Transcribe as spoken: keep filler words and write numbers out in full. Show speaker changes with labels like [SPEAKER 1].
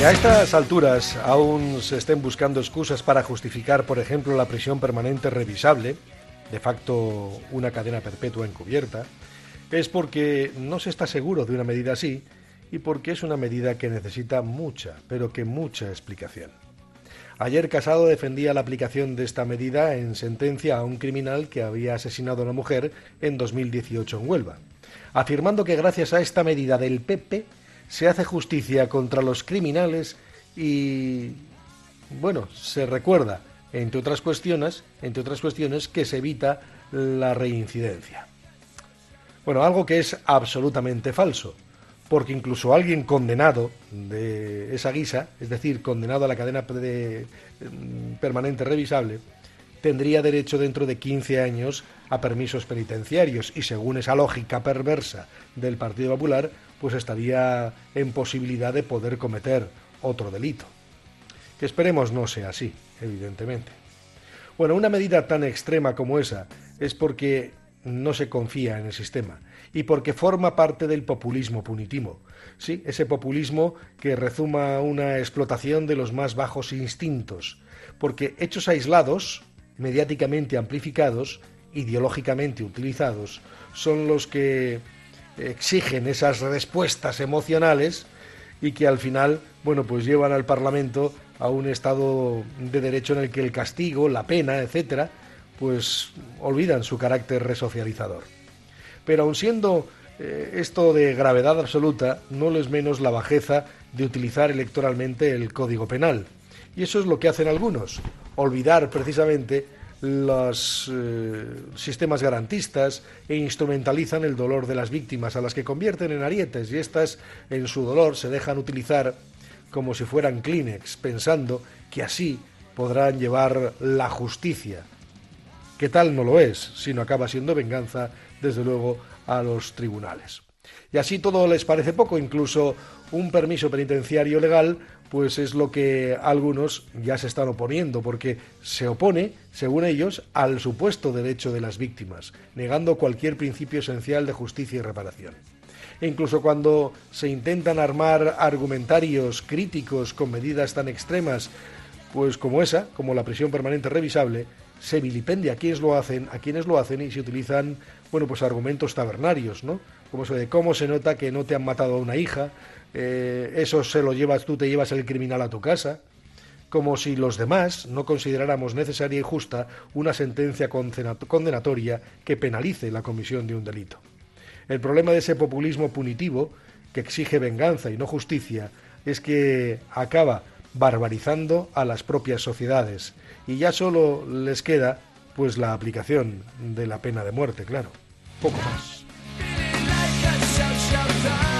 [SPEAKER 1] a estas alturas aún se estén buscando excusas para justificar, por ejemplo, la prisión permanente revisable, de facto una cadena perpetua encubierta, es porque no se está seguro de una medida así y porque es una medida que necesita mucha, pero que mucha explicación. Ayer Casado defendía la aplicación de esta medida en sentencia a un criminal que había asesinado a una mujer en dos mil dieciocho en Huelva, afirmando que gracias a esta medida del P P se hace justicia contra los criminales y, bueno, se recuerda, entre otras cuestiones, entre otras cuestiones, que se evita la reincidencia. Bueno, algo que es absolutamente falso, porque incluso alguien condenado de esa guisa, es decir, condenado a la cadena de, permanente revisable, tendría derecho dentro de quince años a permisos penitenciarios y, según esa lógica perversa del Partido Popular, pues estaría en posibilidad de poder cometer otro delito. Que esperemos no sea así, evidentemente. Bueno, una medida tan extrema como esa es porque no se confía en el sistema y porque forma parte del populismo punitivo. Sí, ese populismo que rezuma una explotación de los más bajos instintos, porque hechos aislados, mediáticamente amplificados, ideológicamente utilizados, son los que exigen esas respuestas emocionales y que al final, bueno, pues llevan al Parlamento a un estado de derecho en el que el castigo, la pena, etcétera, pues olvidan su carácter resocializador. Pero aun siendo eh, esto de gravedad absoluta, no lo es menos la bajeza de utilizar electoralmente el Código Penal. Y eso es lo que hacen algunos, olvidar precisamente los eh, sistemas garantistas e instrumentalizan el dolor de las víctimas, a las que convierten en arietes, y éstas en su dolor se dejan utilizar como si fueran Kleenex, pensando que así podrán llevar la justicia, que tal no lo es, sino acaba siendo venganza, desde luego, a los tribunales. Y así todo les parece poco, incluso un permiso penitenciario legal, pues es lo que algunos ya se están oponiendo, porque se opone, según ellos, al supuesto derecho de las víctimas, negando cualquier principio esencial de justicia y reparación. E incluso cuando se intentan armar argumentarios críticos con medidas tan extremas, pues como esa, como la prisión permanente revisable, se vilipendia a quienes lo hacen, a quienes lo hacen y se utilizan, bueno, pues argumentos tabernarios, ¿no? Como eso de cómo se nota que no te han matado a una hija, eh, eso se lo llevas, tú te llevas el criminal a tu casa, como si los demás no consideráramos necesaria y justa una sentencia condenatoria que penalice la comisión de un delito. El problema de ese populismo punitivo, que exige venganza y no justicia, es que acaba barbarizando a las propias sociedades y ya solo les queda pues la aplicación de la pena de muerte, claro, poco más.